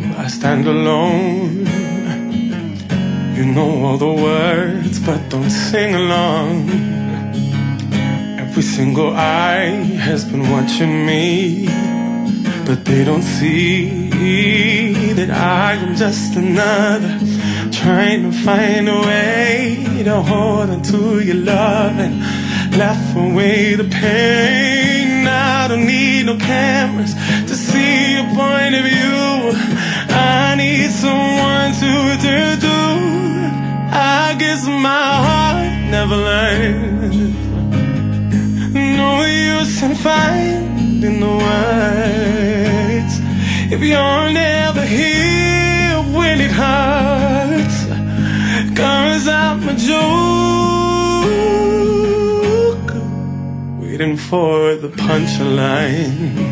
I stand alone. You know all the words, but don't sing along. Every single eye has been watching me, but they don't see that I am just another, trying to find a way to hold on to your love and laugh away the pain. I don't need no cameras to see your point of view. I need someone to turn to. I guess my heart never learned. No use in finding the words if you're never here when it hurts. 'Cause I'm a joke, waiting for the punchline.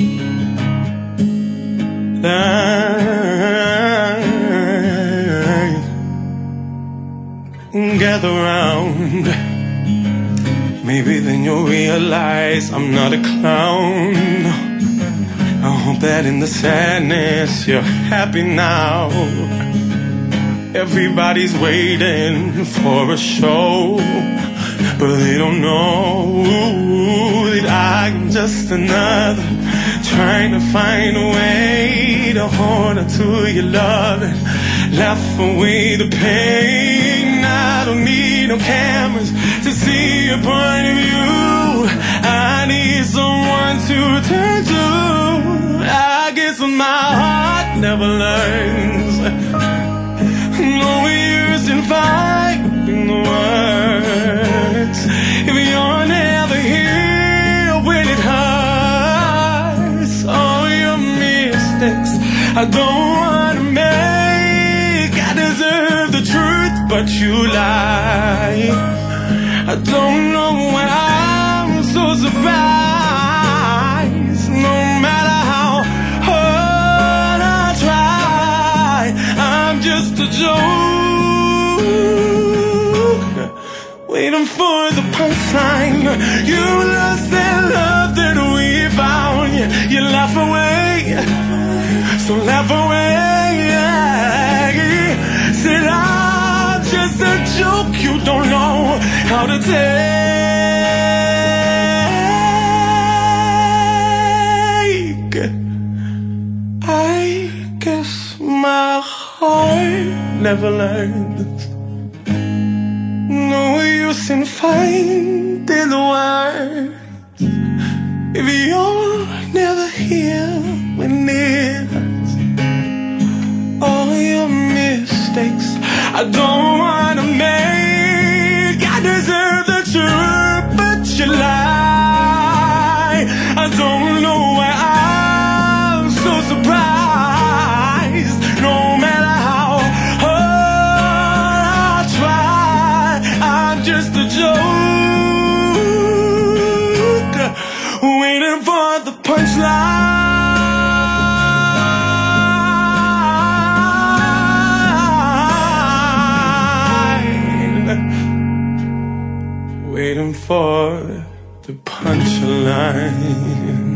Gather round. Maybe then you'll realize I'm not a clown. I hope that in the sadness you're happy now. Everybody's waiting for a show, but they don't know that I'm just another, trying to find a way to hold on to your love and laugh away the pain. I don't need no cameras to see your point of view. I need someone to turn to. I guess my heart never learns. No use in finding the words if you're never here when it hurts. All your mistakes I don't wanna make. I deserve the truth, but you lie. I don't know why I'm so surprised. No matter how hard I try, I'm just a joke, waiting for the punchline. You lost that love that we found. You laugh away, so laugh away. Said I'm just a joke you don't know how to take. I guess my heart never learns. No use in finding the words if you're never here when it's all your mistakes I don't wanna make. I deserve the truth, but you lie. I don't know why I'm so surprised. No matter how hard I try, I'm just a joke, waiting for the punchline. Waiting for the punchline.